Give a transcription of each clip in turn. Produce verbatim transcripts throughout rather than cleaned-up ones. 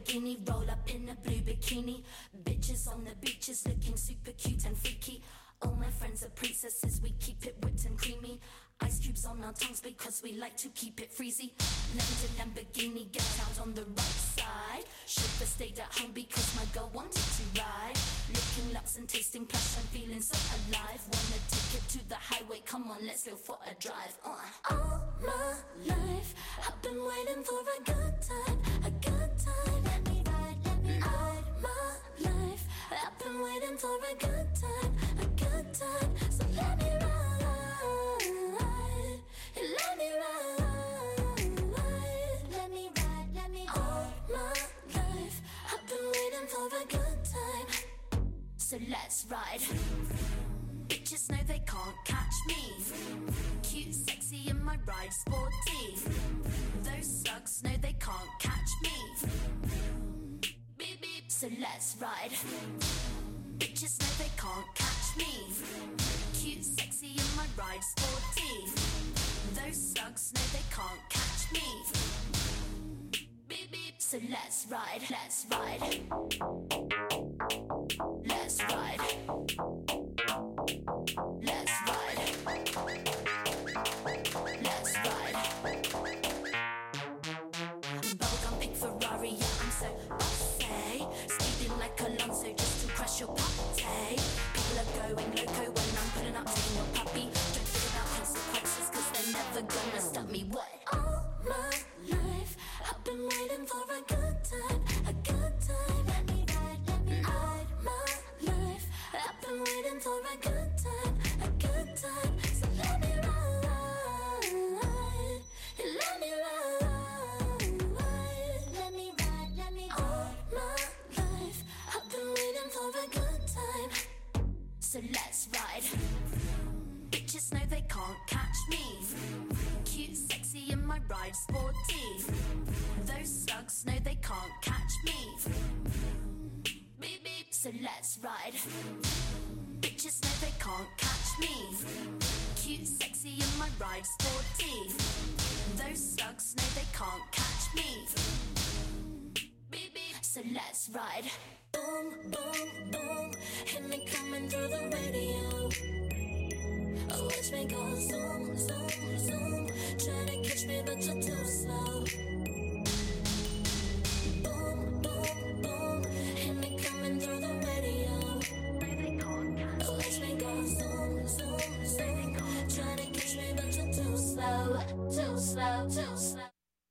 Lamborghini, roll up in a blue bikini. Bitches on the beaches looking super cute and freaky. All my friends are princesses, we keep it whipped and creamy. Ice cubes on our tongues because we like to keep it freezy. London Lamborghini, get out on the right side. Chauffeur stayed at home because my girl wanted to ride. Looking luxe and tasting plush, I'm feeling so alive. Want a ticket to the highway, come on, let's go for a drive. uh. All my life, I've been waiting for a good time, a good time. Let me ride, let me ride. My life, I've been waiting for a good time, a good time. So let me ride. Let me ride, let me ride, let me ride. All my life, I've been waiting for a good time. So let's ride. Bitches know they can't catch me. Cute, sexy in my ride, sporty. Those slugs know they can't catch me. Beep beep. So let's ride. Bitches know they can't catch me. Cute, sexy in my ride, sporty. Those slugs know they can't catch me. Beep beep. So let's ride, let's ride. Let's ride. Let's ride. Let's ride. Bubblegum pink Ferrari, yeah, I'm so bossy. Speeding like Alonso just to crash your party. People are going loco when I'm pulling up taking your puppy. Don't think about consequences cause they're never gonna stop me. What? All my life, I've been waiting for a good time, a good time. Let me ride, let me ride. My life, I've been waiting for a good time, a good time. So let me ride, let me ride, let me ride, let me ride. All my life, I've been waiting for a good time. So let's ride. Bitches know they can't catch me. Cute, sexy in my ride, sporty. Those slugs know they can't catch me. Beep beep. So let's ride. Bitches know they can't catch me. Cute, sexy in my ride, sporty. Those slugs know they can't catch me. Beep beep. So let's ride. Boom, boom, boom. Hit me coming through the radio. Oh, watch me go zoom, zoom, zoom. Try to catch me, but you're too slow. Boom, boom, boom. Hit me coming through the radio. Oh, watch me go zoom, zoom, zoom. Try to catch me, but you're too slow, too slow, too slow.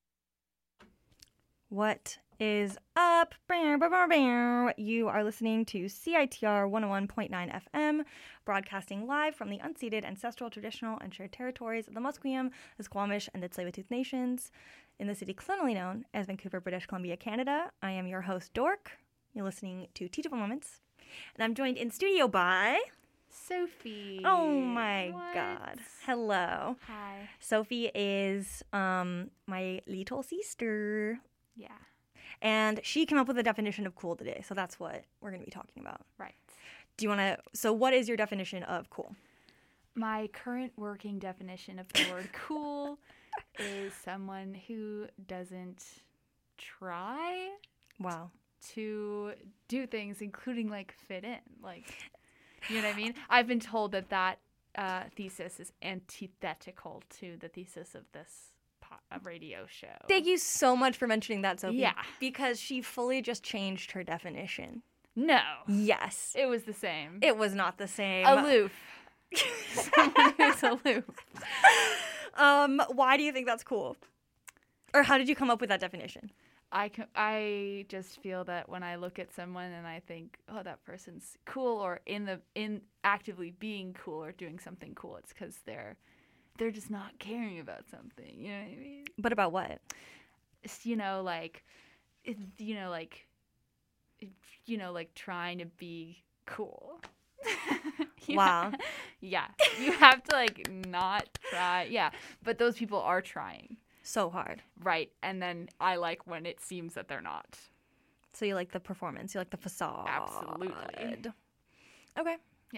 What is up? You are listening to C I T R one oh one point nine F M, broadcasting live from the unceded ancestral, traditional, and shared territories of the Musqueam, the Squamish, and the Tsleil-Waututh Nations in the city colonially known as Vancouver, British Columbia, Canada. I am your host, Dork. You're listening to Teachable Moments, and I'm joined in studio by... Sophie. Oh my What? God. Hello. Hi. Sophie is um my little sister. Yeah. And she came up with a definition of cool today, so that's what we're going to be talking about. Right. Do you want to... So what is your definition of cool? My current working definition of the word cool is someone who doesn't try Wow. to do things, including, like, fit in. Like, you know what I mean? I've been told that that uh, thesis is antithetical to the thesis of this a radio show. Thank you so much for mentioning that, Sophie. Yeah. Because she fully just changed her definition. No. Yes. It was the same. It was not the same. Aloof. Someone who's aloof. Um, why do you think that's cool? Or how did you come up with that definition? I, c- I just feel that when I look at someone and I think, oh, that person's cool, or in the in actively being cool or doing something cool, it's because they're they're just not caring about something. You know what I mean? But about what? It's, you know, like, it, you know, like, it, you know, like trying to be cool. You Wow. know? Yeah. You have to, like, not try. Yeah. But those people are trying. So hard. Right. And then I like when it seems that they're not. So you like the performance. You like the facade. Absolutely. Okay. Yeah.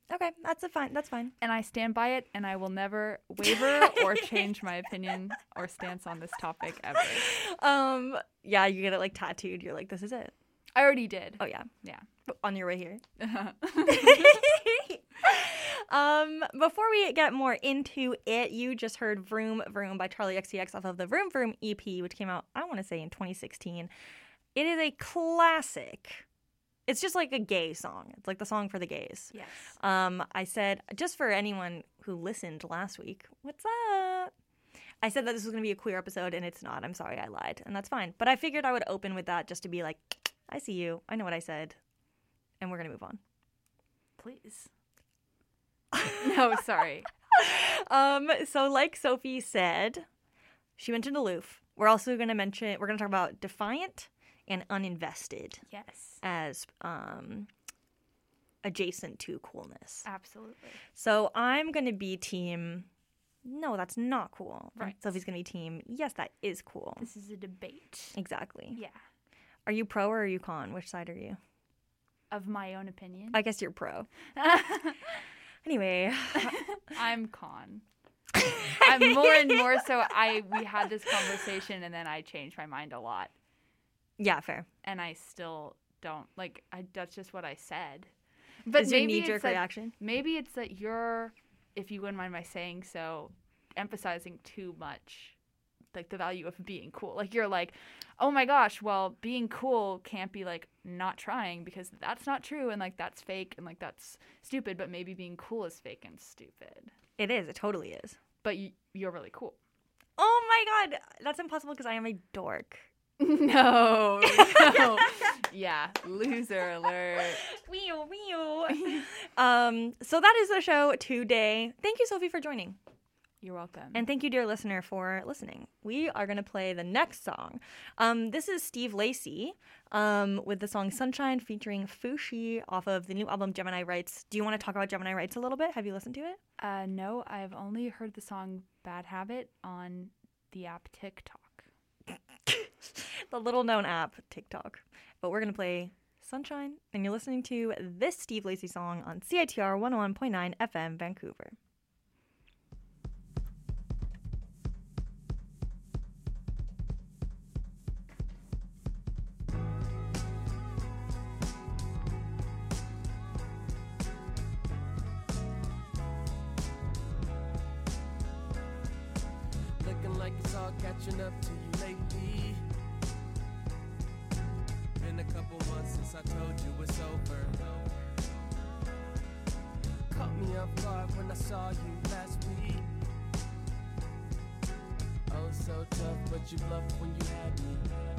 Okay, that's a fine. That's fine. And I stand by it, and I will never waver or change my opinion or stance on this topic ever. Um, yeah, you get it like tattooed. You're like, this is it. I already did. Oh yeah, Yeah. on your way here. um, before we get more into it, you just heard "Vroom Vroom" by Charlie X C X off of the Vroom Vroom E P, which came out, I want to say, in twenty sixteen. It is a classic. It's just like a gay song. It's like the song for the gays. Yes. Um, I said, just for anyone who listened last week, what's up? I said that this was going to be a queer episode, and it's not. I'm sorry, I lied, and that's fine. But I figured I would open with that just to be like, I see you. I know what I said. And we're going to move on. Please. No, sorry. um, so like Sophie said, she mentioned aloof. We're also going to mention, we're going to talk about defiant and uninvested. Yes. As um, adjacent to coolness. Absolutely. So I'm going to be team, no, that's not cool. Right. Sophie's going to be team, yes, that is cool. This is a debate. Exactly. Yeah. Are you pro or are you con? Which side are you? Of my own opinion. I guess you're pro. Anyway. I'm con. I'm more and more so I we had this conversation and then I changed my mind a lot. Yeah, fair. And I still don't like I that's just what I said. But Is your maybe knee-jerk it's that, reaction? maybe it's that you're, if you wouldn't mind my saying so, emphasizing too much like the value of being cool. Like you're like, oh my gosh, well being cool can't be like not trying because that's not true and like that's fake and like that's stupid, but maybe being cool is fake and stupid. It is. It totally is. But you, you're really cool. Oh my god. That's impossible because I am a dork. No, no. Yeah, loser alert. Wee wee. um, so that is the show today. Thank you, Sophie, for joining. You're welcome. And thank you, dear listener, for listening. We are going to play the next song. Um, this is Steve Lacy um, with the song Sunshine featuring Fushi off of the new album Gemini Rights. Do you want to talk about Gemini Rights a little bit? Have you listened to it? Uh, no, I've only heard the song Bad Habit on the app TikTok. The little known app, TikTok. But we're going to play Sunshine, and you're listening to this Steve Lacy song on C I T R one oh one point nine F M Vancouver. Looking like it's all catching up to you lately. Been a couple months since I told you it's over. Caught me off guard when I saw you last week. Oh, so tough, but you bluffed when you had me.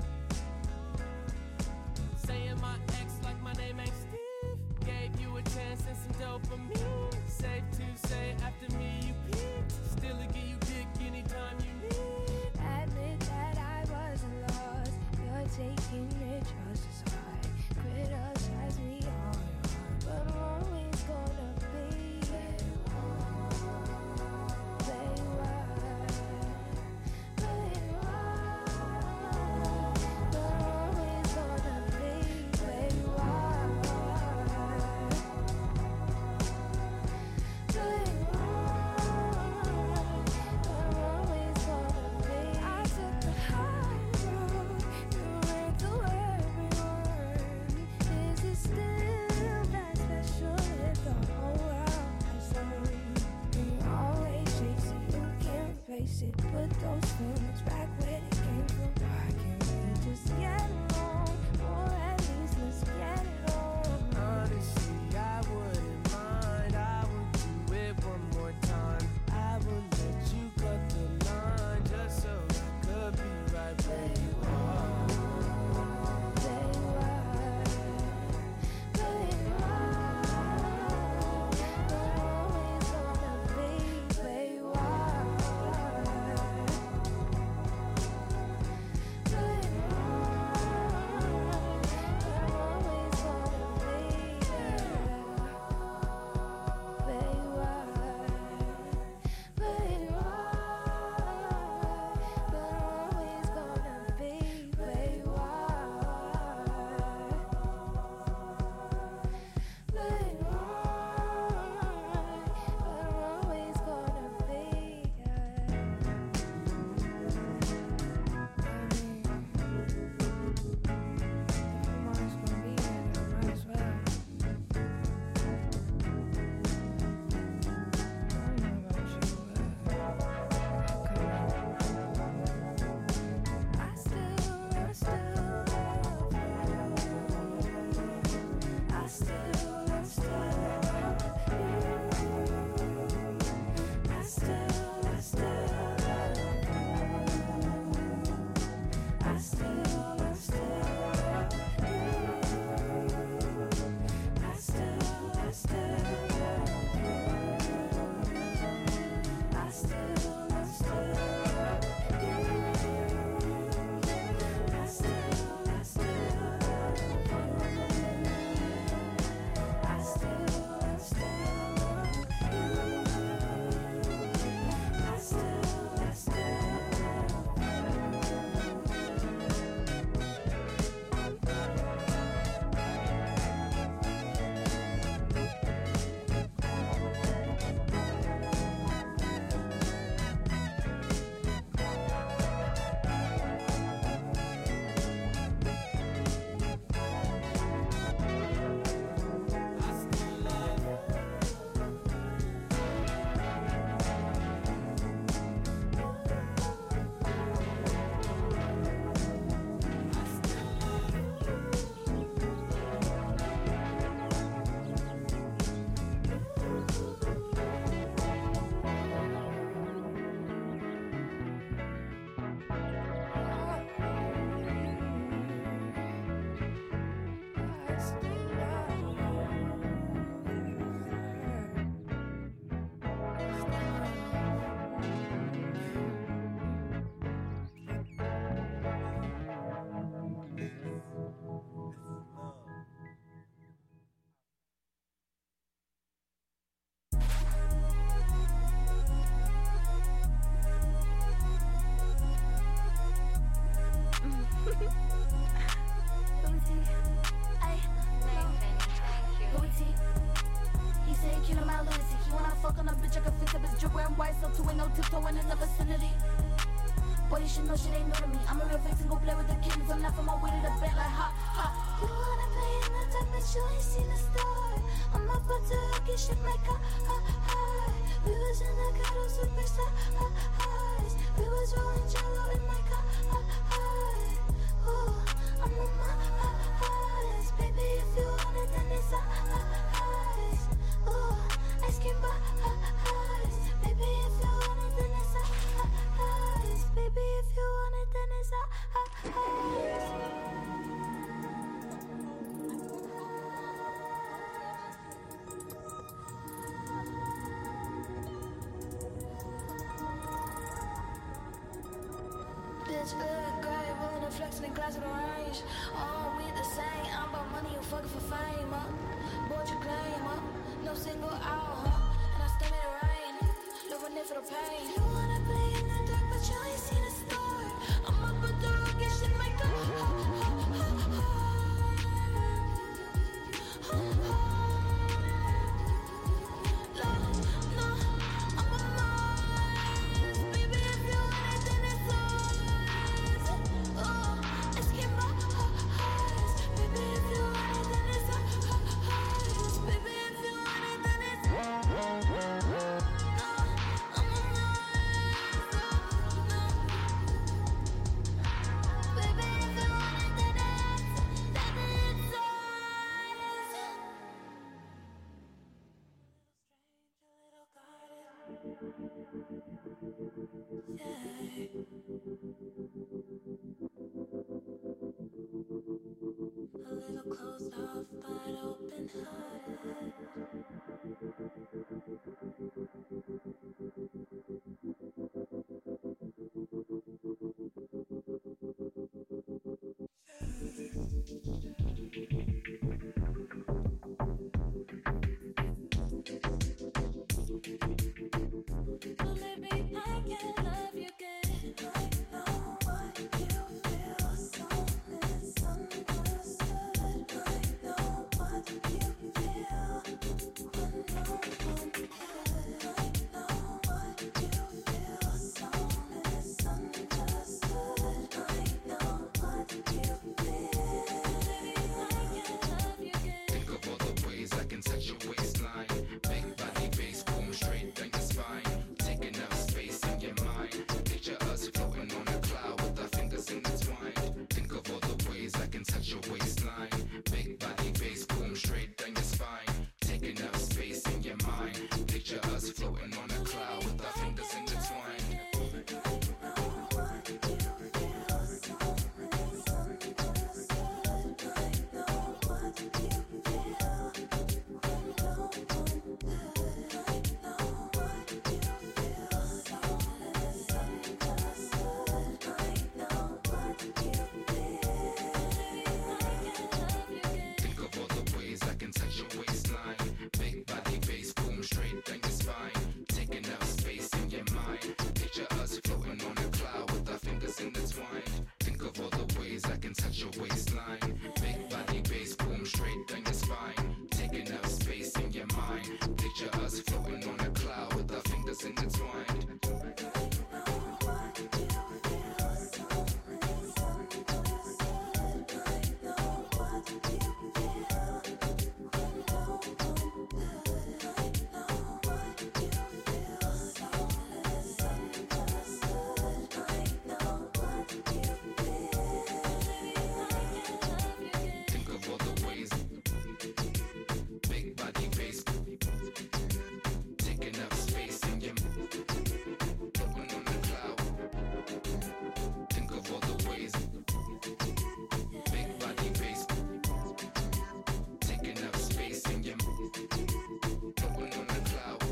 Saying my ex like my name ain't Steve. Gave you a chance and some dopamine. Safe to say after me you peaked. Still a give you dick anytime you need. Admit that I wasn't lost. You're taking it just as hard. Criticize me all your heart, but I'm always gonna be where you are. Where you are. Where you are. But I'm always gonna be where you are. Where you are. But I'm always gonna be. I took the high road. You read through every word. Is it still that special if the whole world has known? We always chase it, you can't face it. Put those feelings back where they came from. Why can't we just get along? Or at least let's get it on. Honestly, I wouldn't mind. I would do it one more time. I would let you cut the line just so I could be right where you are. Where you are. Where you are. But I'm always gonna be where you are. Louis T. Ay, Louis T. He say he killing my Louis T. He wanna fuck on a bitch, I can fix up his drip wearing white, so two ain't no tiptoeing in the vicinity. Boy, you should know shit ain't new to me. I'm a real fix and go play with the kittens. I'm not from my way to the bed like ha, ha. You wanna play in the dark, but you ain't seen the star. I'm about to get shit like ha, ha, ha. We was in the ghetto superstar, ha, highs. We was rolling jello in like ha, ha, ha. Ooh, I'm on my ha, highs. Baby, if you want it, then it's ha, ha, highs. Ooh, ice cream bar, ha, highs. Baby, if you want it, then it's ha, ha, highs. Baby, if you want it, then it's ha, ha, highs. Bitch, look great, rolling and flexing in class of the range. All we the same, I'm about money, you fucking for fame, huh? Board you claim, huh? No single out, huh? And I stay in the rain, living it for the pain. You wanna play in the dark, but you ain't seen a star. I'm up with the rocket shit, my God. Ha, ha, ha, ha. Ha, ha. No, no, I'm a Mars. Baby, if you want it, then it's ours. Oh, it's Kim Bar, ha, highs. Baby, if you want it, then it's ha, ha, highs. Baby, if you want it, then it's no, I'm a Mars. No. Baby, if you want it, then it's, then it's ours. A little guarded. Yeah. A little closed off, but open hearted. Well, maybe I can love you good. I know what you feel, so misunderstood. I know what you feel when no one could. I know what you feel, so misunderstood. I know what you feel. Maybe I can love you good. Think of all the ways I can touch your waistline. Big body, bass, boom, straight down your spine. Taking up space in your mind. Picture us floating on a cloud with our fingers intertwined. Think of all the ways I can touch your waistline. Big body, bass, boom, straight down your spine. Taking up space in your mind. Picture us floating on a cloud with our fingers intertwined. Think of all the ways I can touch your waistline. Big body, bass, boom, straight down your spine. Taking up space in your mind. Picture us floating on a cloud with our fingers intertwined. Think of all the ways I can touch your waistline. Big body, bass, boom, straight down your spine. Taking up space in your mind. Picture us floating on a cloud with our fingers intertwined. Think of all the ways. Big body, bass, taking up space in your floating on a cloud. Think of all the ways. Big body, bass, taking up space in your floating on a cloud.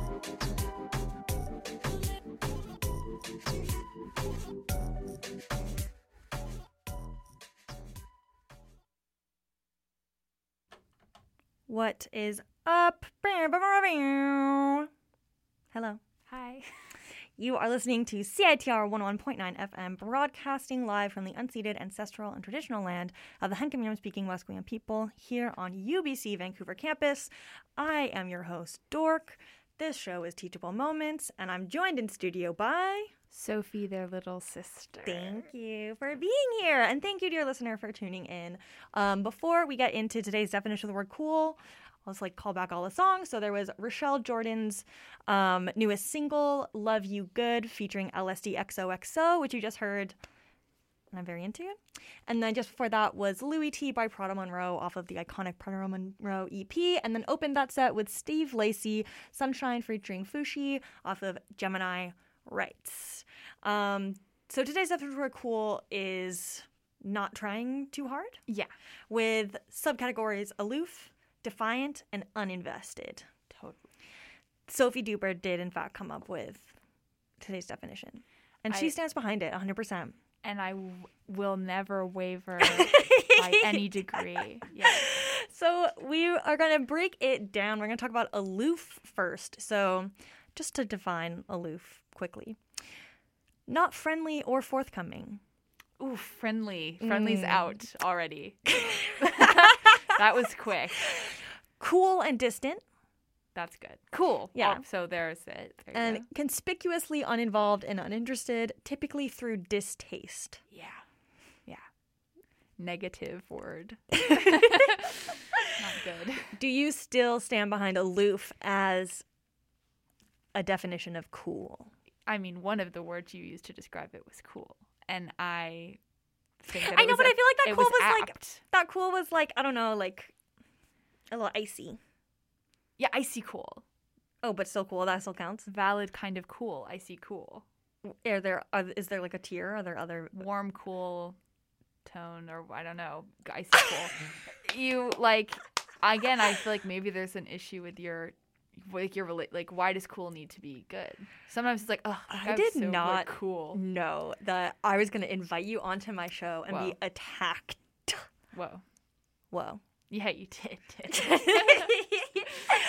What is up? Hello. Hi. You are listening to C I T R one oh one point nine F M, broadcasting live from the unceded, ancestral, and traditional land of the Hunkaminam-speaking Musqueam people here on U B C Vancouver campus. I am your host, Dork. This show is Teachable Moments, and I'm joined in studio by... Sophie, their little sister. Thank you for being here, and thank you, dear listener, for tuning in. Um, before we get into today's definition of the word cool, let's like call back all the songs. So there was Rochelle Jordan's um, newest single, Love You Good, featuring L S D X O X O, which you just heard, and I'm very into it. And then just before that was Louis T by Prada Monroe off of the iconic Prada Monroe E P. And then opened that set with Steve Lacy, Sunshine featuring Fushi off of Gemini Rights. Um, so today's definition of cool is not trying too hard. Yeah, With subcategories aloof, defiant, and uninvested. totally. Sophie Duper did, in fact, come up with today's definition. And she I- stands behind it one hundred percent. And I w- will never waver by any degree. Yeah. So we are going to break it down. We're going to talk about aloof first. So just to define aloof quickly. Not friendly or forthcoming. Ooh, friendly. Friendly's Mm. out already. That was quick. Cool and distant. That's good. Cool. Yeah. Oh, so there's it. There you And go. conspicuously uninvolved and uninterested, typically through distaste. Yeah. Yeah. Negative word. Not good. Do you still stand behind aloof as a definition of cool? I mean, one of the words you used to describe it was cool. And I think that I it know, was but a- I feel like that it cool was, was, like apt. that cool was like I don't know, like a little icy. Yeah, icy cool. Oh, but still cool. That still counts. Valid kind of cool. Icy cool. Are there? Are, is there like a tier? Are there other? Warm, cool tone, or I don't know, icy cool. You like again. I feel like maybe there's an issue with your, like your rela- like. Why does cool need to be good? Sometimes it's like, oh, I did so not cool. No, that I was gonna invite you onto my show and Whoa. be attacked. Whoa. Whoa. Yeah, you did. did.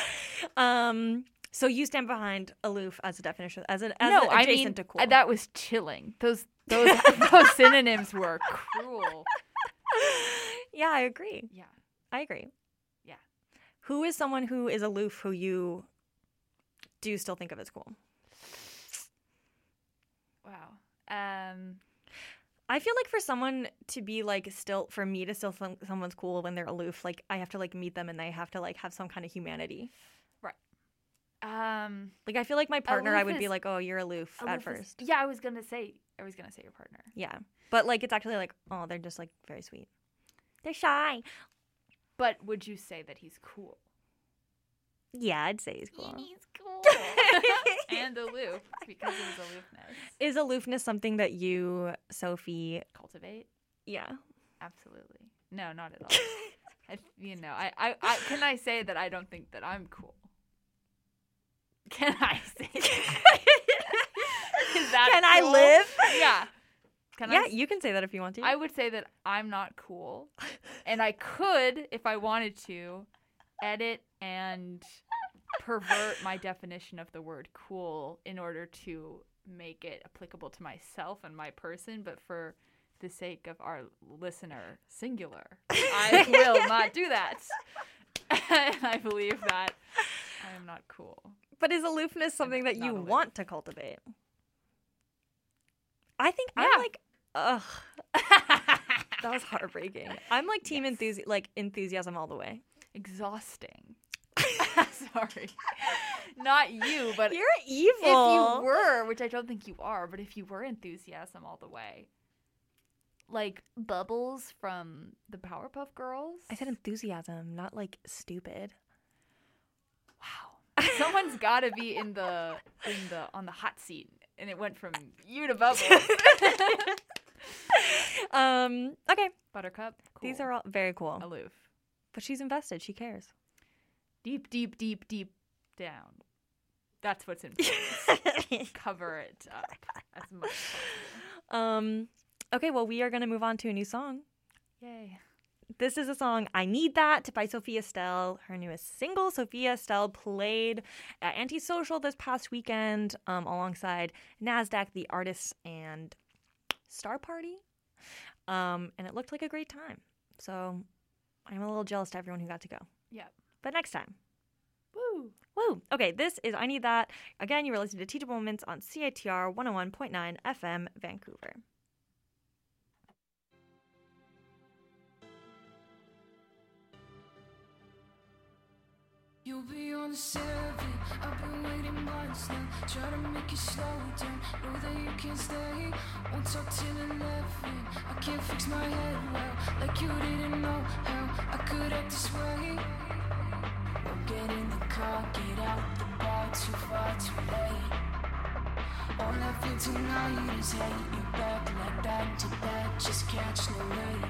um. So you stand behind aloof as a definition, as an as no, an I adjacent mean to cool. uh, that was chilling. Those those those synonyms were cruel. Yeah, I agree. Yeah. I agree. Yeah. Who is someone who is aloof who you do still think of as cool? Wow. Um. I feel like for someone to be like still, for me to still think someone's cool when they're aloof, like I have to like meet them and they have to like have some kind of humanity. Um. Like I feel like my partner, I Aloof would be is- like, oh, you're aloof, at aloof is- first. Yeah, I was gonna say. I was gonna say your partner. Yeah. But like it's actually like, oh, they're just like very sweet. They're shy. But would you say that he's cool? Yeah, I'd say he's cool. He's cool. And aloof because of his aloofness. Is aloofness something that you, Sophie, Cultivate? yeah. Absolutely. No, not at all. I, you know, I, I, I, can I say that I don't think that I'm cool? Can I say that? Is that Can I cool? live? Yeah. Can Yeah, I, s- you can say that if you want to. I would say that I'm not cool. And I could, if I wanted to, edit and pervert my definition of the word cool in order to make it applicable to myself and my person, but for the sake of our listener, singular, I will not do that. And I believe that I am not cool. But is aloofness something that not you aloof. want to cultivate? I think Yeah. I'm like, ugh. That was heartbreaking. I'm like team enthusi- like enthusiasm all the way. Exhausting. Sorry. Not you, but You're evil. if you were, which I don't think you are, but if you were enthusiasm all the way, like Bubbles from the Powerpuff Girls. I said enthusiasm, not like stupid. wow. Someone's got to be in the in the on the hot seat, and it went from you to Bubbles. Um. Okay. Buttercup. These cool. are all very cool. aloof. But she's invested. She cares. Deep, deep, deep, deep down. That's what's important. Cover it up as much as possible. um. Okay. Well, we are gonna move on to a new song. Yay. This is a song, I Need That, by Sophia Stell. Her newest single, Sophia Stell, played at Antisocial this past weekend um, alongside NASDAQ, The Artists, and Star Party. Um, and it looked like a great time. So I'm a little jealous to everyone who got to go. Yep. But next time. Woo. Woo! Okay, this is I Need That. Again, you were listening to Teachable Moments on C I T R one oh one point nine F M, Vancouver. You'll be on the seven. I've been waiting months now. Try to make you slow down. Know that you can't stay. Won't talk till eleven. I can't fix my head well. Like you didn't know how I could act this way. Well, get in the car, get out the bar. Too far, too late. All I feel tonight is hate. You back like back to back. Just catch no way.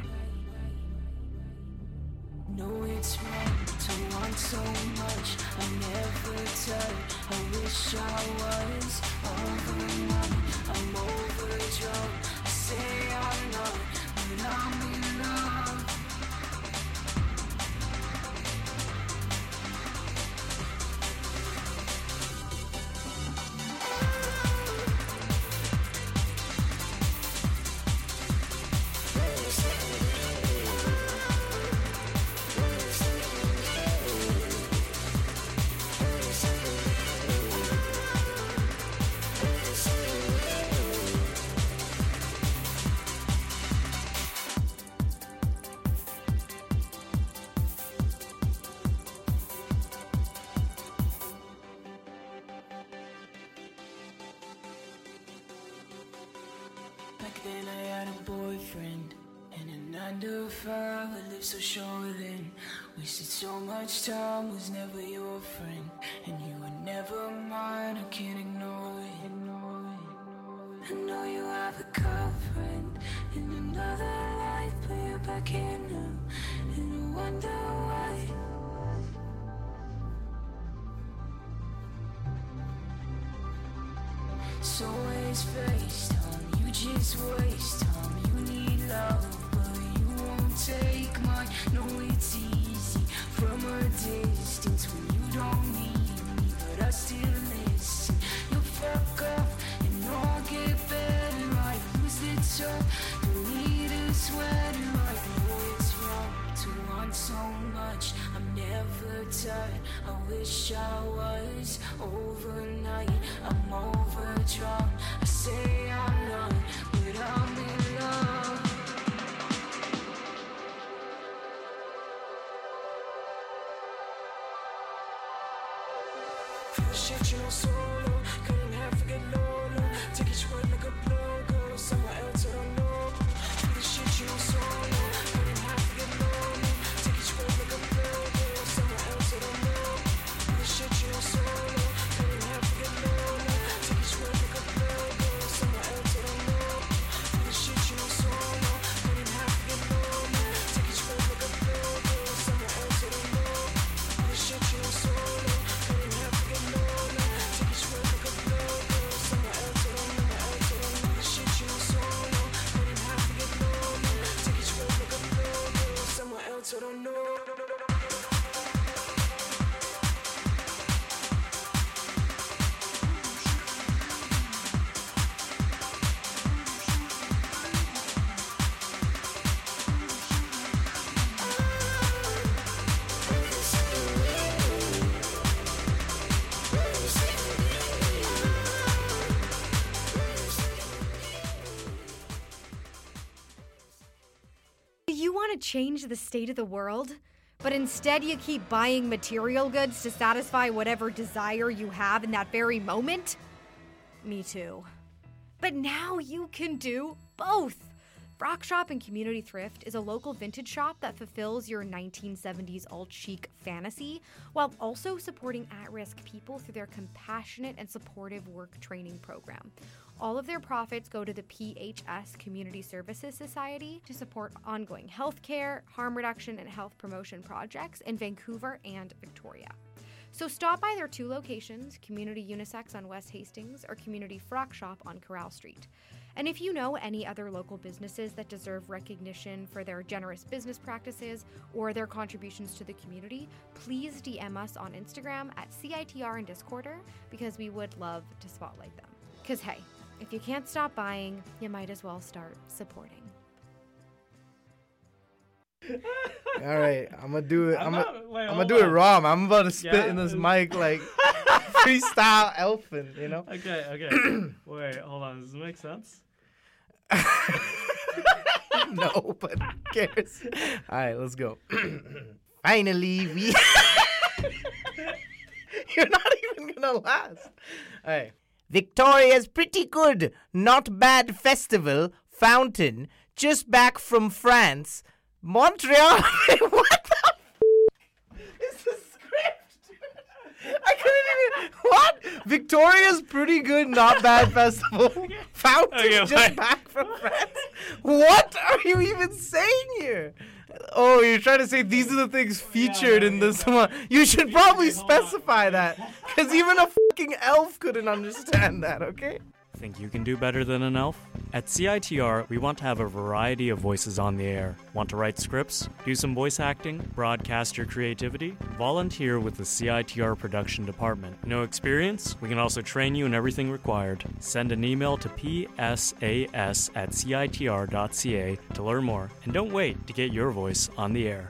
No, it's wrong to want so much. I never tried. I wish I was overnight. I'm overdrawn. I say I'm not, but I'm in love. Back then I had a boyfriend and a nine to five. I lived so short then. Wasted so much time, was never your friend. And you were never mine, I can't ignore it. I know you have a girlfriend in another life, but you're back here now. And I wonder why. So waste face time, you just waste time. You need love, but you won't take mine. No, it's easy from a distance when you don't need me, but I still listen. You fuck up and I'll get better. I lose the touch, don't need a sweater. I know it's wrong to want so much. I'm never tired. I wish I was overnight. I'm overdrawn. I say I'm not, but I'm in love. Feel the shit you know solo. Couldn't have to get low, low. Take each word like a blow, go somewhere else I don't know. Feel the shit you know solo. Couldn't have to get low, low. Take each word like a blow, go somewhere else I don't know. Feel the shit you know solo. Couldn't have to get low, low. Take each word like a blow, go somewhere else I don't know. Feel the shit you know solo. Couldn't have to get low, low. Take each word like a blow, go somewhere else I don't know. Feel the shit you know solo. Couldn't have to get low, low. Take each word like a blow, go somewhere else I don't know. Else I don't know. The shit you know solo. Couldn't have to get low, low. Take each word like a blow, go somewhere else I don't know. You want to change the state of the world, but instead you keep buying material goods to satisfy whatever desire you have in that very moment? Me too. But now you can do both. Frock Shop and Community Thrift is a local vintage shop that fulfills your nineteen seventies alt-chic fantasy while also supporting at-risk people through their compassionate and supportive work training program. All of their profits go to the P H S Community Services Society to support ongoing healthcare, harm reduction, and health promotion projects in Vancouver and Victoria. So stop by their two locations, Community Unisex on West Hastings or Community Frock Shop on Corral Street. And if you know any other local businesses that deserve recognition for their generous business practices or their contributions to the community, please D M us on Instagram at C I T R and Discorder because we would love to spotlight them. Because hey, if you can't stop buying, you might as well start supporting. All right, I'm gonna do it. I'm, I'm gonna, not- wait, I'm hold gonna do it on. raw. man. I'm about to spit Yeah? in this mic like freestyle elfin, you know? Okay, okay. Wait, hold on. Does this make sense? No, but who cares? All right, let's go. Finally, we. You're not even gonna last. All right. Victoria's pretty good, not bad festival, fountain, just back from France. Montreal. What the f- is the script? I couldn't even. What? Victoria's pretty good, not bad festival. Fountain Okay, just fine. back from France. What are you even saying here? Oh, you're trying to say these are the things featured in this one. You should probably hold on. specify that, because even a fucking elf couldn't understand that. Okay. Think you can do better than an elf? At C I T R, we want to have a variety of voices on the air. Want to write scripts, do some voice acting, broadcast your creativity? Volunteer with the C I T R production department. No experience? We can also train you in everything required. Send an email to p s a s at c i t r dot c a to learn more. And don't wait to get your voice on the air.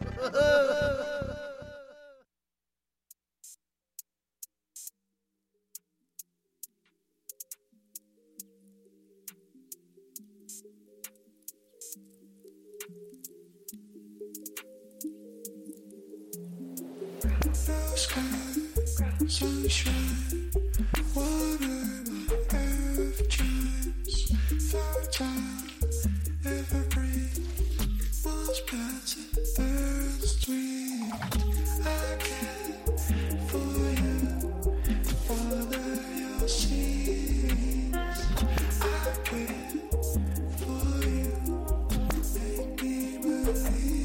Sunshine, water, earth chimes, fertile, evergreen, walls better, earth's dream. I care for you, water your seas. I care for you, make me believe.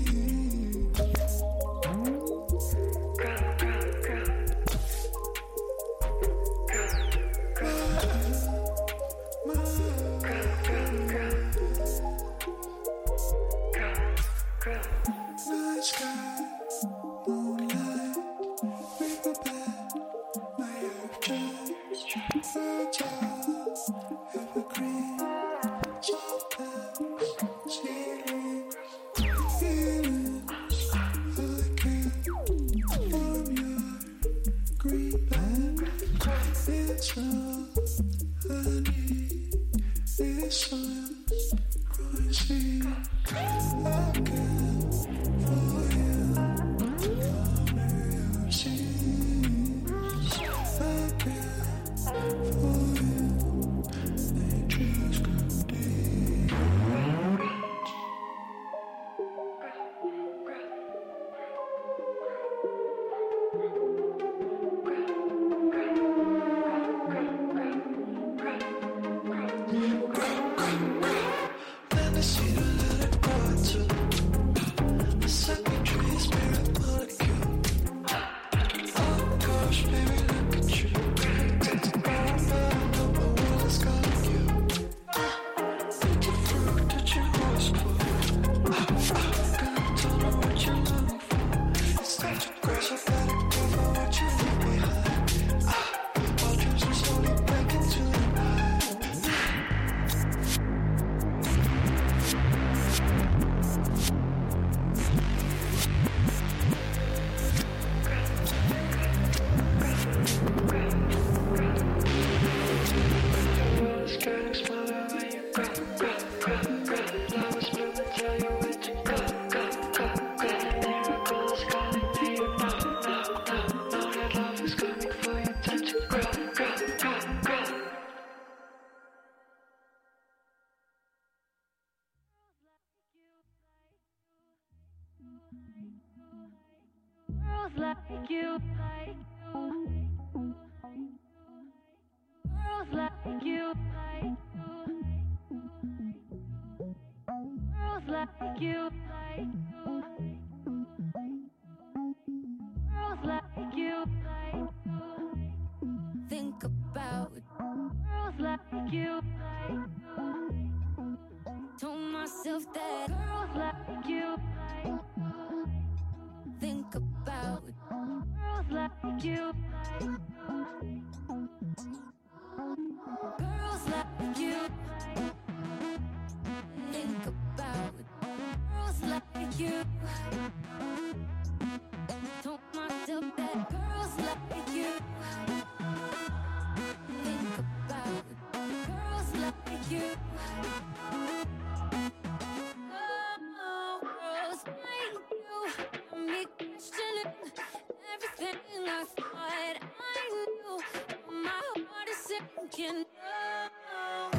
Night sky, moonlight, riverbed, my earth chimes, fertile, evergreen, sometimes ceilings, feelings I can warm your green band. It's all I need. This sun's rising. I care for you. Honor your sins. I care for you. Nature's good deed. Let me see the little quarter. The second tree spirit molecule. Oh gosh, baby, look at you. Take the ground, but I know my world is calling you. Eat the fruit that you asked for. Ah, ah, gonna tell her what you're longing for. It's time to grace, I gotta go for what you leave behind. Ah, while dreams are slowly breaking to the night. It's getting smaller when you go, go, go, go. Flowers bloom and tell you where to go, go, go, go. Miracles calling me, you know, no, no, know that love is coming for you. Time to grow, go, go, go. Girls like you, like you. Girls like you, like you. Girls like you, like you. Girls like you, like you. Think about Girls like you, like you. that girls like you think about girls like you. Girls like you think about girls like you. Told myself that girls like you think about girls like you. Oh, girls like you got me questioning everything I thought I knew. My heart is sinking. Oh,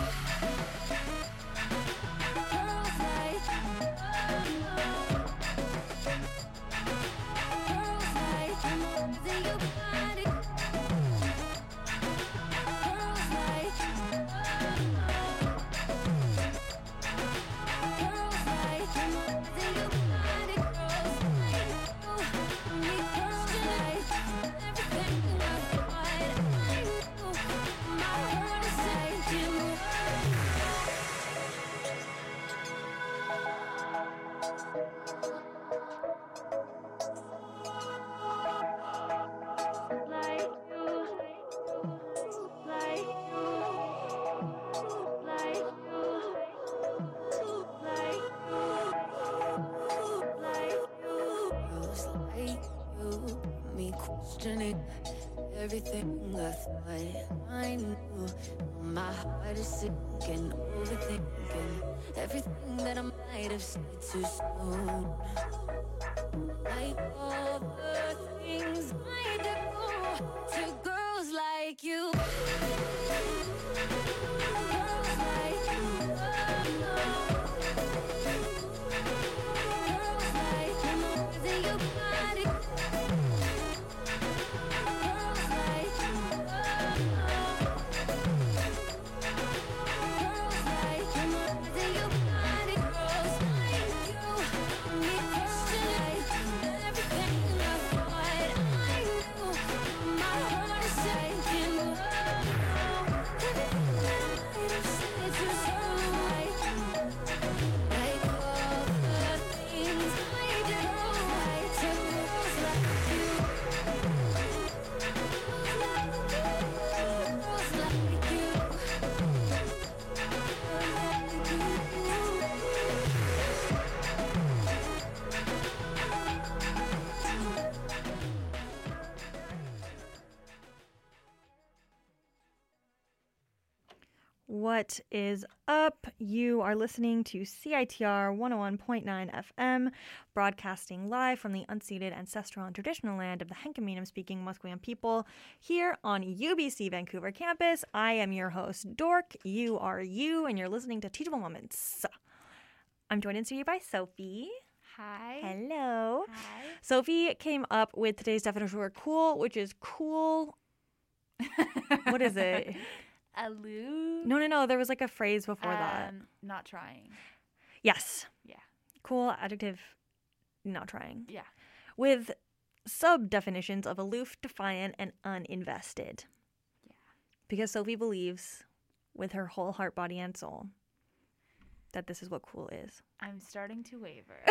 girls like you. Girls like you. Then you got it. Girls like you. Girls like you. Then you got it. Girls like you. Me questioning everything I thought I knew. My heart is sinking. Like you, like you, like you, like you, like you. Girls like you, me questioning everything I thought I knew. My heart is sinking, overthinking everything that I might have said too soon. Like all the things I do to girls like you. Girls like you. Girls like you. Then you got it. Girls like you. Girls like you. Then you got it. Girls like you. Me questioning everything I thought I knew. My heart is sinking. Everything that I might have said too soon. Like all the things I do to girls like you. Girls like you. What is up? You are listening to C I T R one oh one point nine F M, broadcasting live from the unceded ancestral and traditional land of the Hankaminam-speaking Musqueam people here on U B C Vancouver campus. I am your host, Dork. You are you, and you're listening to Teachable Moments. I'm joined in studio by Sophie. Hi. Hello. Hi. Sophie came up with today's definition for cool, which is cool. What is it? Aloof. No, no, no. There was like a phrase before that. Um, not trying. Yes. Yeah. Cool adjective, not trying. Yeah. With sub definitions of aloof, defiant, and uninvested. Yeah. Because Sophie believes with her whole heart, body, and soul that this is what cool is. I'm starting to waver.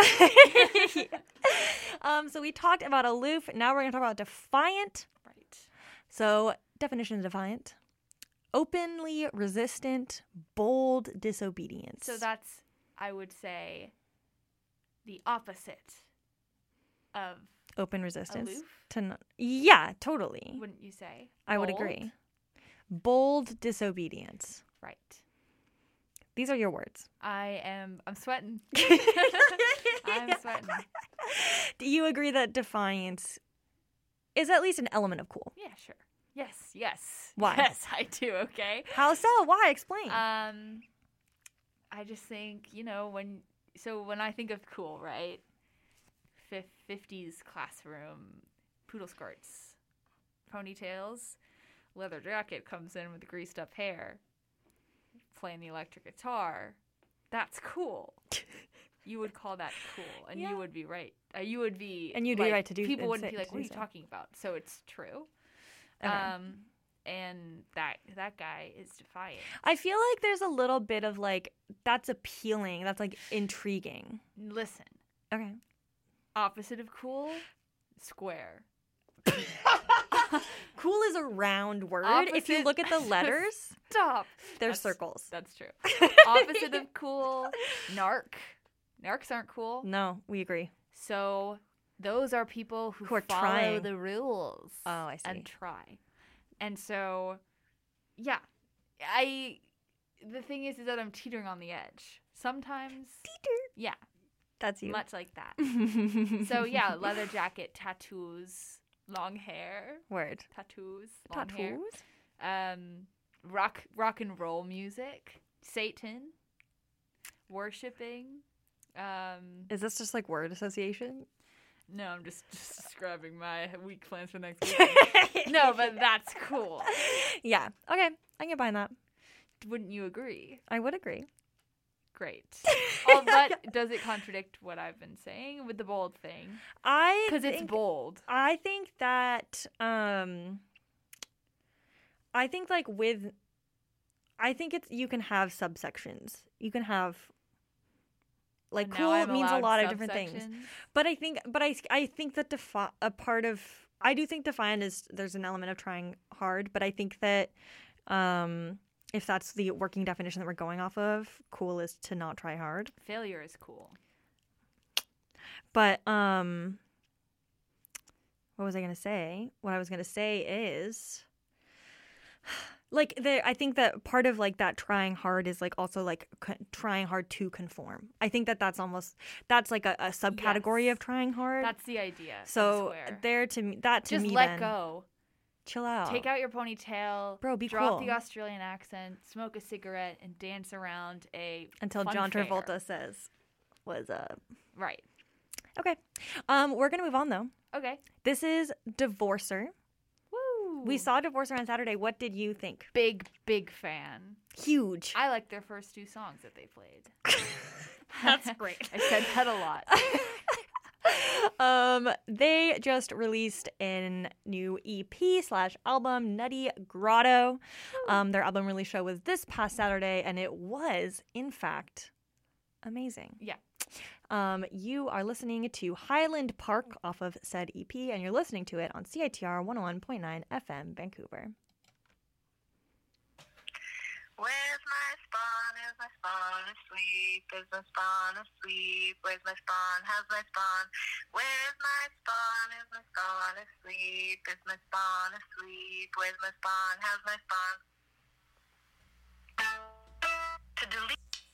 um, so we talked about aloof. Now we're going to talk about defiant. Right. So definition of defiant. Openly resistant, bold disobedience. So that's, I would say, the opposite of open resistance. aloof, To not, yeah, totally. wouldn't you say? I would Bold? agree. Bold disobedience. Right. These are your words. I am, I'm sweating. I'm sweating. Do you agree that defiance is at least an element of cool? Yeah, sure. Yes, yes. Why? Yes, I do, okay? How so? Why? Explain. Um, I just think, you know, when, so when I think of cool, right? fifties classroom, poodle skirts, ponytails, leather jacket comes in with greased up hair, playing the electric guitar. That's cool. You would call that cool, and Yeah. you would be right. Uh, you would be, And you'd be like, right to do- People and wouldn't say- be like, to "What are do you so." talking about?" So it's true. Okay. Um, and that that guy is defiant. I feel like there's a little bit of like that's appealing. That's like intriguing. Listen, Okay. opposite of cool, square. Cool is a round word. If you Opposite- look at the letters, Stop. they're That's- circles. That's true. Opposite of cool, narc. Narcs aren't cool. No, we agree. So those are people who, Who are follow trying. the rules. Oh, I see. And try. And so, yeah, I. The thing is, is that I'm teetering on the edge. Sometimes, Teeter. yeah, That's you. much like that. So yeah, leather jacket, tattoos, long hair, Word. tattoos, long hair. Tattoos. Um, rock, rock and roll music, Satan, worshiping. Um, Is this just like word association? no, I'm just, just describing my week plans for next week. No, but that's cool. Yeah. Okay. I can buy that. Wouldn't you agree? I would agree. Great. Oh, but does it contradict what I've been saying with the bold thing? I Because it's think- bold. I think that um I think like with I think it's you can have subsections. You can have like And now cool I'm means a allowed lot of different things. subsections. But I think but I I think that defi- a part of I do think defiant is there's an element of trying hard, but I think that um if that's the working definition that we're going off of, cool is to not try hard. Failure is cool. But um what was I going to say? What I was going to say is like the I think that part of like that trying hard is like also like co- trying hard to conform. I think that that's almost that's like a, a subcategory Yes. of trying hard. That's the idea. of so square. there to me that to Just me let then, go. chill out. Take out your ponytail. Bro, be drop cool. the Australian accent. Smoke a cigarette and dance around a until fun John fair. Travolta says was up. Right. Okay. Um we're going to move on though. Okay. This is Divorcer. Woo. We saw Divorcer on Saturday. What did you think? big, big fan. Huge. I like their first two songs that they played. That's great. I said that a lot. um, they just released a new E P slash album, Nutty Grotto. Um, their album release show was this past Saturday, and it was, in fact, amazing. Yeah. Um, you are listening to Highland Park off of said E P, and you're listening to it on C I T R one oh one point nine F M, Vancouver. Where's my spawn? Is my spawn asleep? Is my spawn asleep? Where's my spawn? How's my spawn? Where's my spawn? Is my spawn asleep? Is my spawn asleep? Where's my spawn? How's my spawn? To delete.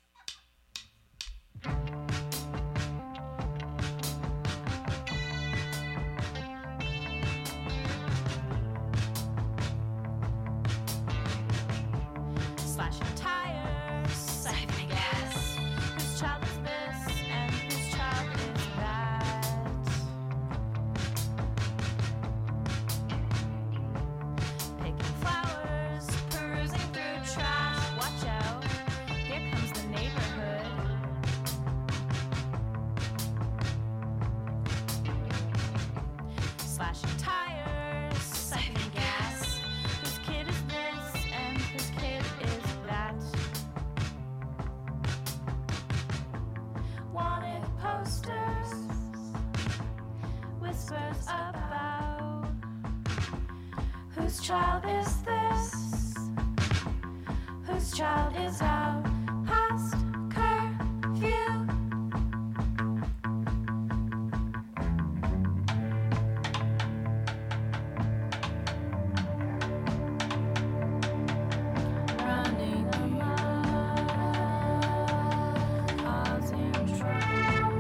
Slashing tires, siphoning gas. Whose child is this and whose child is that? Picking flowers, perusing through trash. Watch out, here comes the neighborhood. Slashing tires, siphoning gas. Whose kid is this and whose kid is that? Wanted posters, whispers about whose child is this? Whose child is out past curfew? Running amok, causing trouble.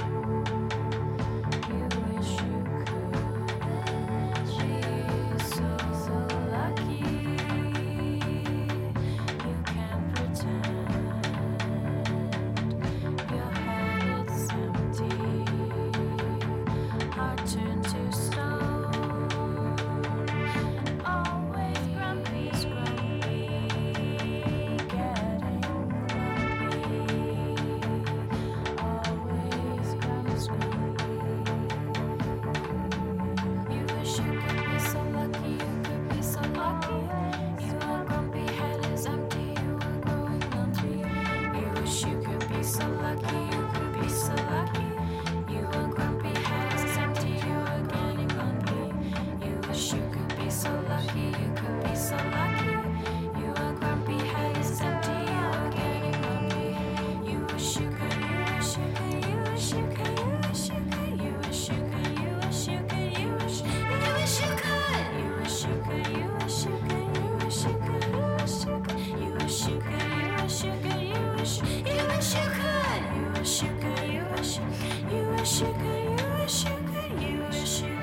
You wish you could be so, so lucky. You can pretend wish, you wish you could, you wish you could, you wish you could.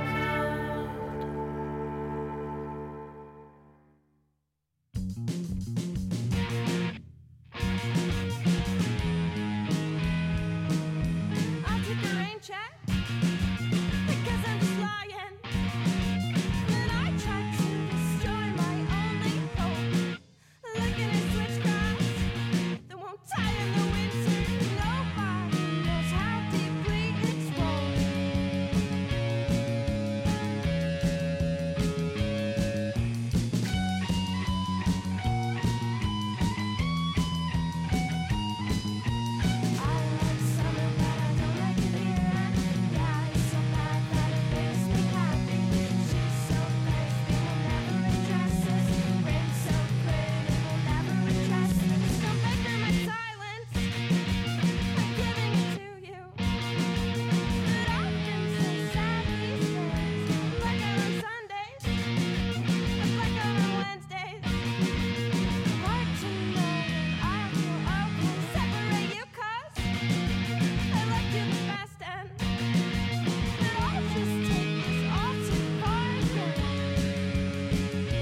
I took a rain check because I'm just lying. Then I tried to destroy my only hope. Looking at switchgrass that won't tie in the winter. Nobody knows how deeply it's woven. I like summer, but I don't like it here. Yeah, it's so bad that it makes me happy. She's so thirsty, will never address us. Rain's so pretty, will never address us. Don't make her my silence. I'm giving it to you. But often so sad these days. Like on Sundays, like on Wednesdays. Hard to know when I feel okay. Separate you 'cause I like you the best, and but I'll just take this all too far again.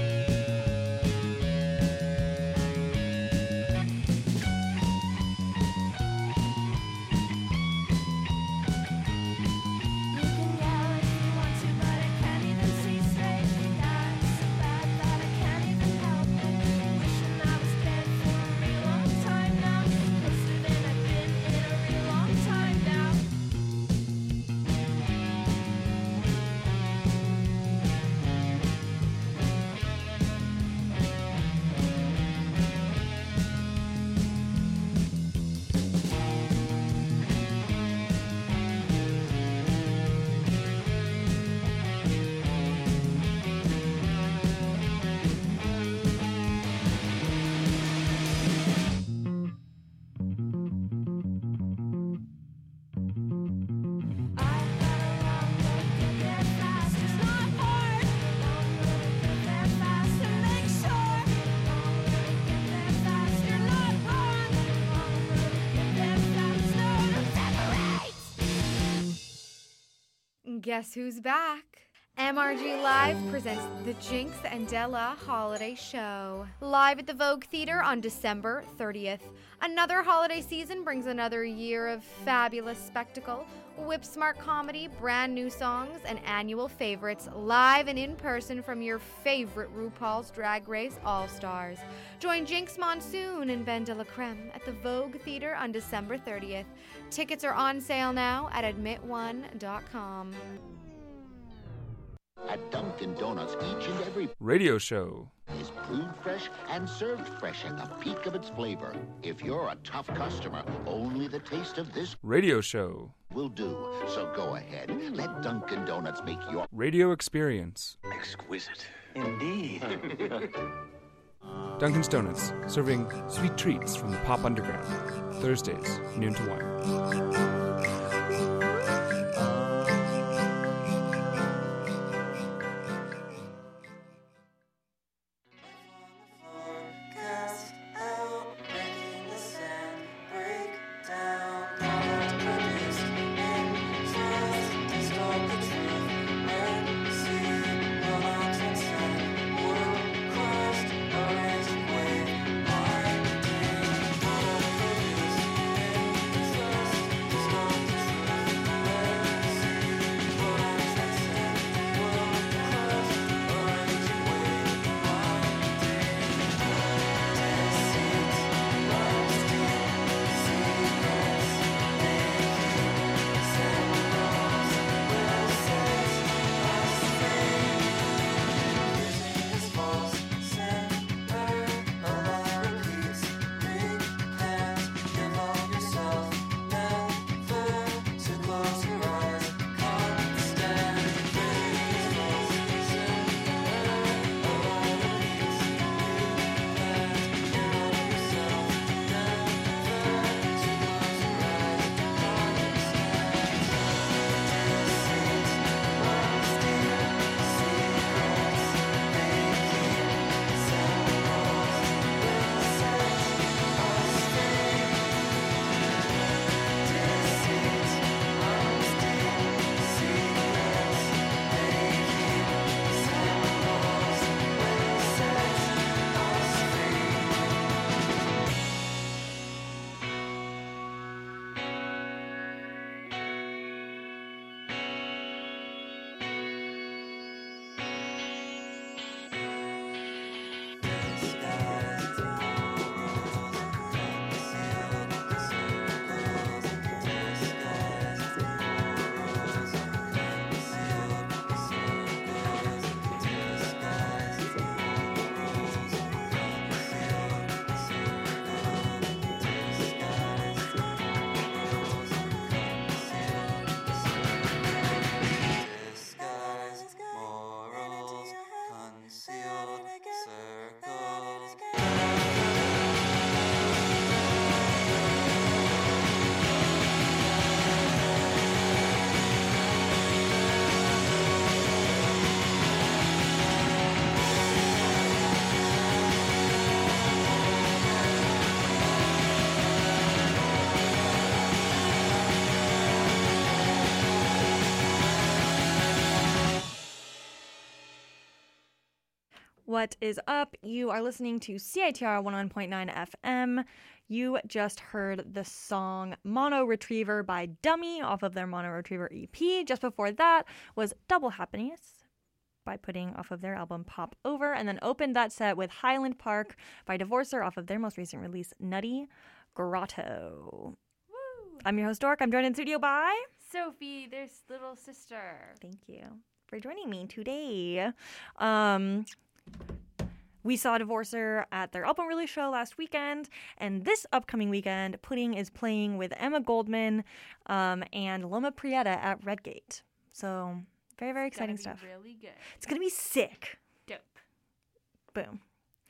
You can yell if you want to, but I can't even see straight. Yeah, it's so bad that I can't even help it. Wishing I was dead for a real long time now. Closer than I've been in a real long time now. Guess who's back? M R G Live presents the Jinx and Della Holiday Show. Live at the Vogue Theater on December thirtieth. Another holiday season brings another year of fabulous spectacle, whip-smart comedy, brand new songs, and annual favorites live and in person from your favorite RuPaul's Drag Race All-Stars. Join Jinx Monsoon and Ben de la Creme at the Vogue Theater on December thirtieth. Tickets are on sale now at admit one dot com. At Dunkin' Donuts, each and every radio show is brewed fresh and served fresh at the peak of its flavor. If you're a tough customer, only the taste of this radio show will do. So go ahead, let Dunkin' Donuts make your radio experience exquisite. Indeed. Dunkin's Donuts, serving sweet treats from the pop underground. Thursdays, noon to one. Stop What is up? You are listening to C I T R one oh one point nine F M. You just heard the song Mono Retriever by Dummy off of their Mono Retriever E P. Just before that was Double Happiness by Pudding off of their album Pop Over, and then opened that set with Highland Park by Divorcer off of their most recent release, Nutty Grotto. Woo! I'm your host, Dork. I'm joined in studio by Sophie, their s- little sister. Thank you for joining me today. Um, we saw Divorcer at their album release show last weekend, and this upcoming weekend, Pudding is playing with Emma Goldman um, and Loma Prieta at Redgate. So very, very exciting It's gonna stuff. be really good. It's gonna be sick. Dope. Boom.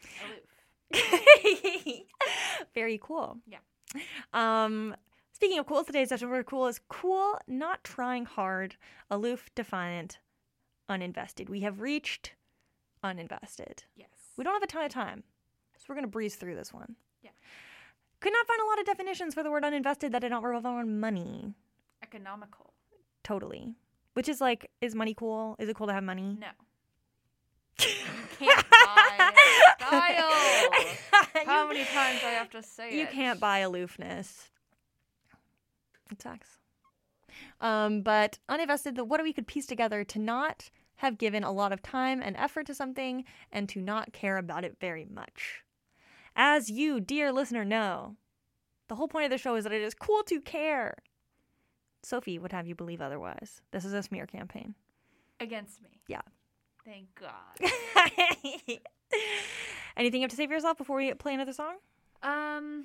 Aloof. Very cool. Yeah. Um, speaking of cool, today's session word cool is cool, not trying hard, aloof, defiant, uninvested. We have reached uninvested. Yes. We don't have a ton of time, so we're going to breeze through this one. Yeah. Could not find a lot of definitions for the word uninvested that did not revolve around money. Economical. Totally. Which is like, is money cool? Is it cool to have money? No. You can't buy style. How many times do I have to say You it? can't buy aloofness. It sucks. Um, but uninvested, the what we could piece together to not have given a lot of time and effort to something and to not care about it very much. As you, dear listener, know, the whole point of the show is that it is cool to care. Sophie would have you believe otherwise. This is a smear campaign. Against me. Yeah. Thank God. Anything you have to say for yourself before we play another song? Um,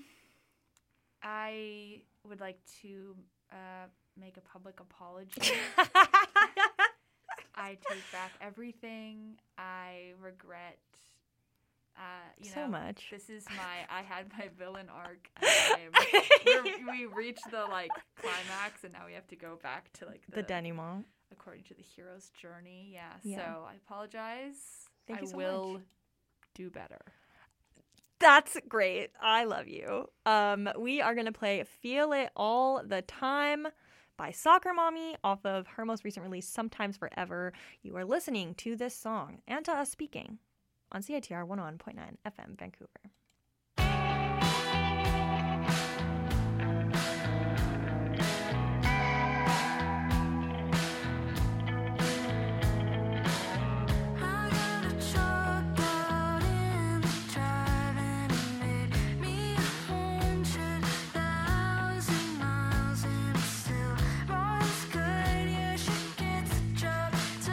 I would like to uh, make a public apology. I take back everything. I regret. Uh, you So know, much. This is my. I had my villain arc. And I'm, we're, we reached the like climax, and now we have to go back to like The denouement. according to the hero's journey. Yeah. Yeah. So I apologize. Thank I you so will much. do better. That's great. I love you. Um, we are going to play Feel It All the Time by Soccer Mommy off of her most recent release, Sometimes Forever. You are listening to this song and to us speaking on C I T R one oh one point nine F M Vancouver.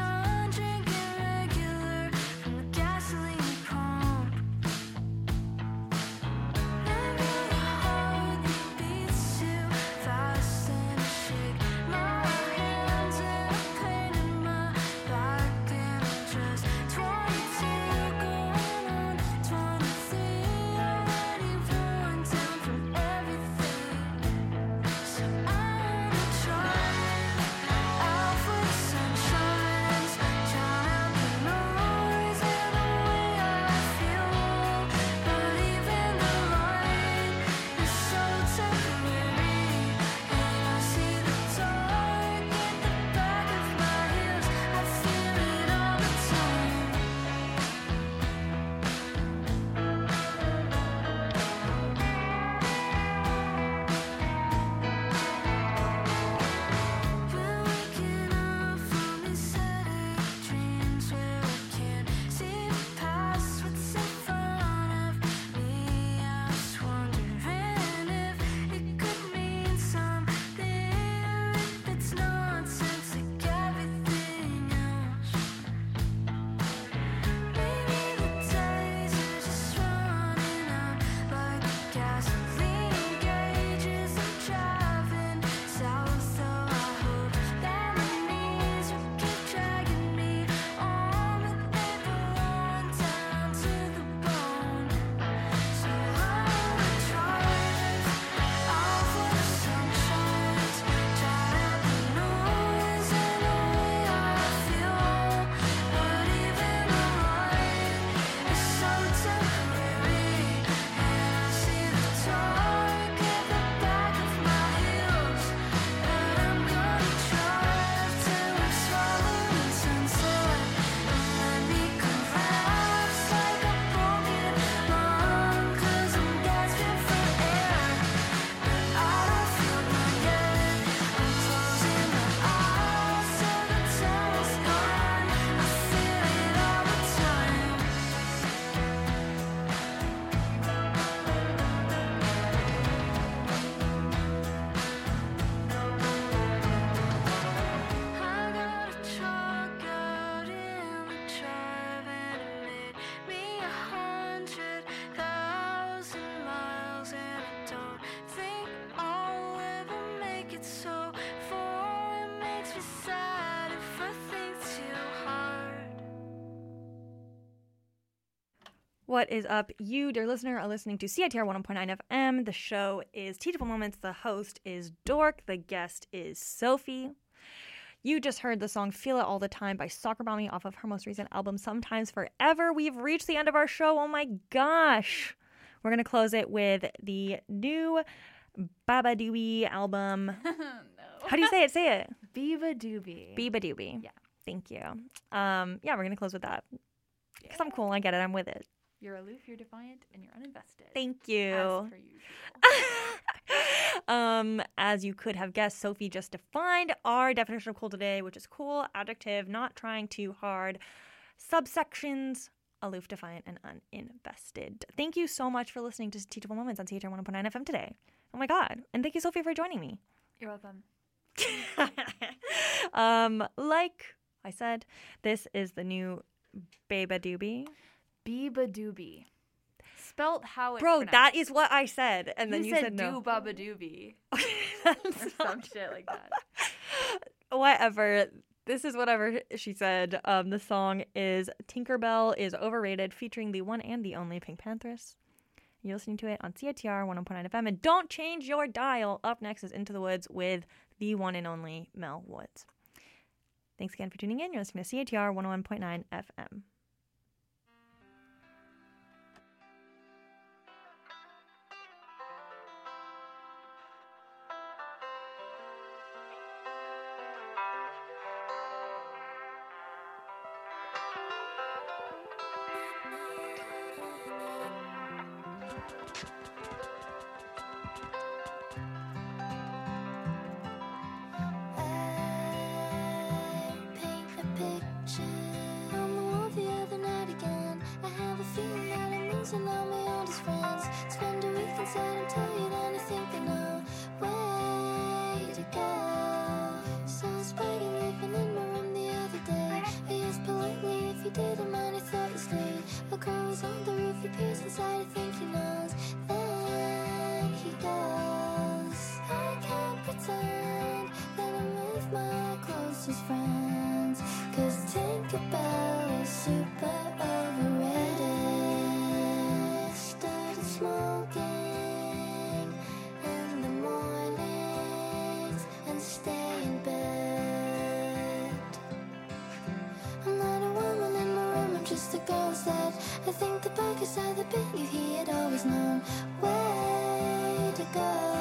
Gasoline pump. What is up? You, dear listener, are listening to C I T R one oh one point nine F M. The show is Teachable Moments. The host is Dork. The guest is Sophie. You just heard the song Feel It All the Time by Soccer Mommy off of her most recent album, Sometimes Forever. We've reached the end of our show. Oh my gosh. We're going to close it with the new Baba Doobie album. No. How do you say it? Say it. Biba Doobie. Biba Doobie. Yeah. Thank you. Um, yeah, we're going to close with that. Because I'm cool. I get it. I'm with it. You're aloof, you're defiant, and you're uninvested. Thank you. As per usual. um, as you could have guessed, Sophie just defined our definition of cool today, which is cool, adjective, not trying too hard, subsections, aloof, defiant, and uninvested. Thank you so much for listening to Teachable Moments on C H R one oh one point nine F M today. Oh my God. And thank you, Sophie, for joining me. You're welcome. um, like I said, this is the new Baba Doobie. Biba Doobie. Spelt how it's Bro, pronounced. that is what I said. And then you you said, said no. do Baba Doobie. Or some shit like that. Whatever. This is whatever she said. Um, the song is Tinkerbell is Overrated, featuring the one and the only Pink Panthers. You're listening to it on C I T R one oh one point nine F M. And don't change your dial. Up next is Into the Woods with the one and only Mel Woods. Thanks again for tuning in. You're listening to C I T R one oh one point nine F M. And all my oldest friends spend a week inside. I'm tired and I think I know way to go. Saw a spider living in my room the other day. I asked politely if he didn't mind. I thought he stayed. A crow was on the roof. He peers inside. I think he knows. Then he goes. I can't pretend that I'm with my closest friends, 'cause Tinkerbell is super overrated. Smoking in the mornings and stay in bed. I'm not a woman in my room, I'm just a ghost that I think the buckets are the big if he had always known way to go.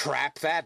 Trap that